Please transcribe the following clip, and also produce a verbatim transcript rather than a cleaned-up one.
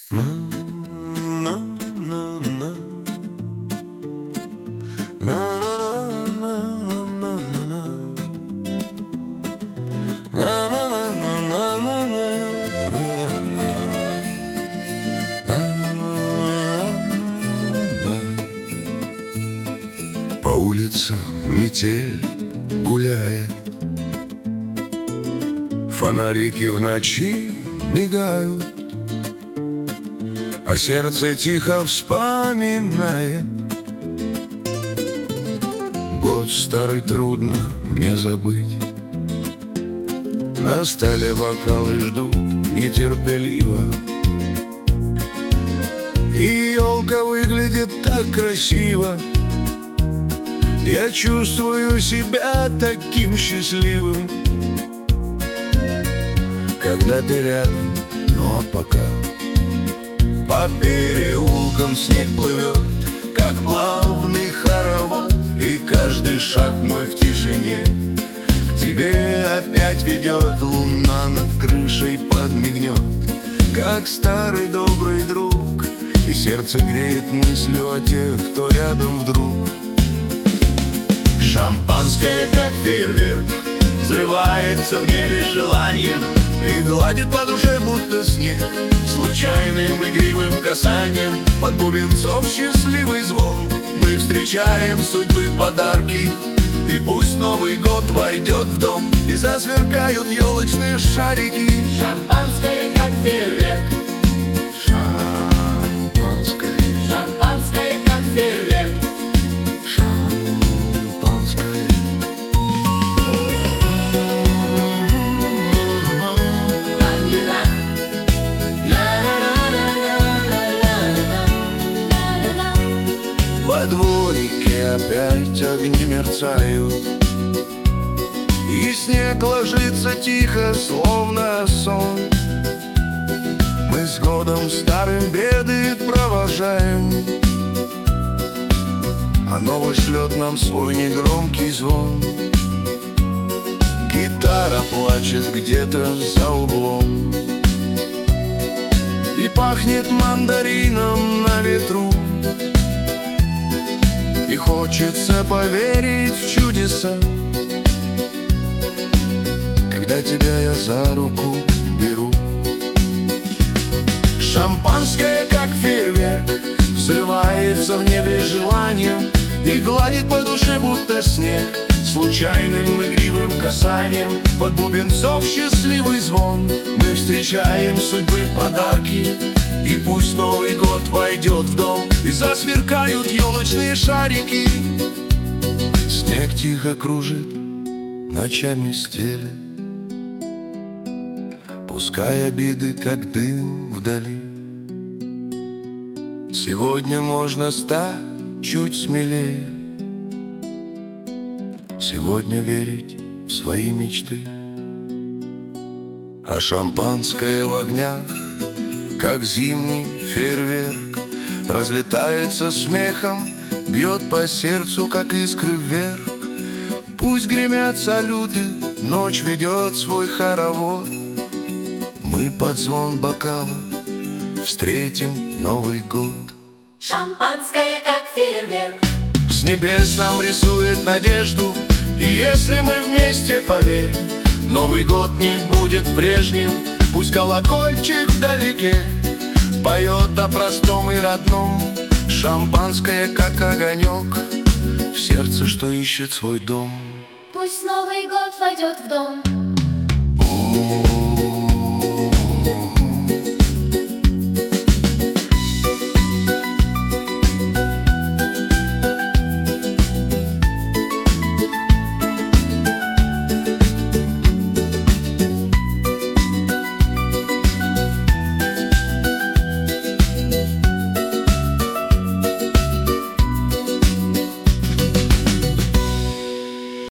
На, на, на, на. На, на, на, на, на. На, на, на, на, на, на. По улицам метель гуляет, фонарики в ночи мигают, а сердце тихо вспоминает. Год старый трудно мне забыть. На столе бокалы ждут нетерпеливо, и елка выглядит так красиво. Я чувствую себя таким счастливым, когда ты рядом, но пока по переулкам снег плывет, как плавный хоровод, и каждый шаг мой в тишине к тебе опять ведет. Луна над крышей подмигнет, как старый добрый друг, и сердце греет мыслью о тех, кто рядом вдруг. Шампанское, как фейерверк, взрывается в небе желанием и гладит по душе, будто снег, случайным игривым касанием. Под бубенцов счастливый звон мы встречаем судьбы подарки, и пусть Новый год войдет в дом и засверкают елочные шарики. Шампанское, как фейерверк. Шампанское, Шампанское, как фейерверк. шампанское. Во дворике опять огни мерцают, и снег ложится тихо, словно сон. Мы с годом старым беды провожаем, а новый шлет нам свой негромкий звон. Гитара плачет где-то за углом, и пахнет мандарином на ветру. И хочется поверить в чудеса, когда тебя я за руку беру. Шампанское, как фейерверк, взрывается в небе желанием и гладит по душе, будто снег, случайным игривым касанием. Под бубенцов счастливый звон мы встречаем судьбы подарки, и пусть Новый год войдет в дом и засверкают елочные шарики. Снег тихо кружит, ночами стелет, пускай обиды, как дым вдали. Сегодня можно стать чуть смелее, сегодня верить в свои мечты. А шампанское в огнях, как зимний фейерверк, разлетается смехом, бьет по сердцу, как искры вверх. Пусть гремят салюты, ночь ведет свой хоровод, мы под звон бокала встретим Новый год. Шампанское, как фейерверк. С небес нам рисует надежду, и если мы вместе поверим, Новый год не будет прежним. Пусть колокольчик вдалеке поет о простом и родном. Шампанское, как огонек, в сердце, что ищет свой дом. Пусть Новый год войдет в дом. О,